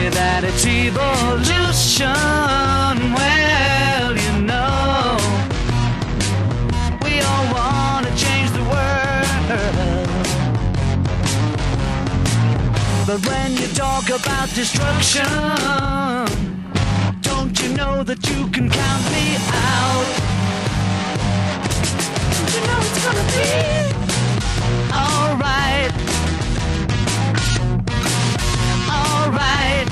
say that it's evolution. Well, you know, we all want to change the world. But when you talk about destruction, don't you know that you can count me out? Don't you know it's gonna be alright? Alright.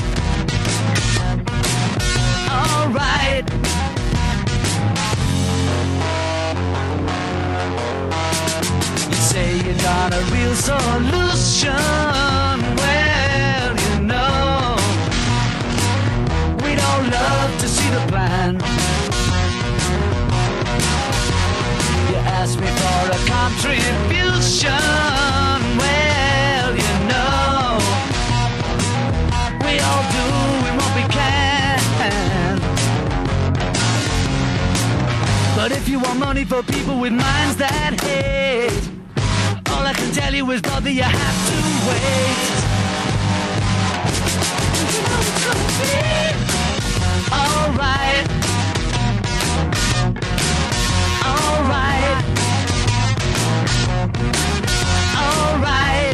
Alright. You say you got a real solution. Well, you know, we'd all love to see the plan. You ask me for a contribution. Well, you know, we all doing what we can. But if you want money for people with minds that hate, all I can tell you is, brother, you have to wait. You know it's gonna be alright. Alright. Alright.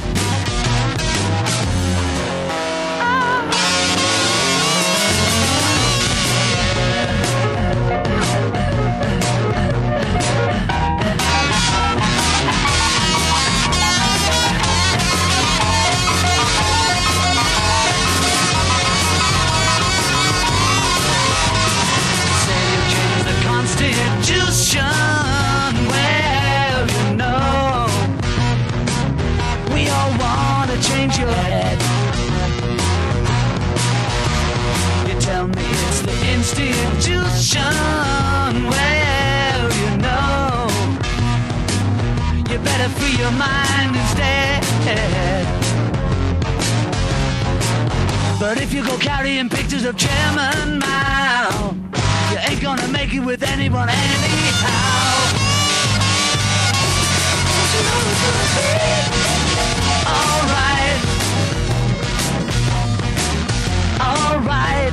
Well, you know, we all want to change your head. You tell me it's the institution. Well, you know, you better free your mind instead. But if you go carrying pictures of Chairman Mao, you ain't gonna make it with anyone anyhow. You know it's gonna be alright. Alright.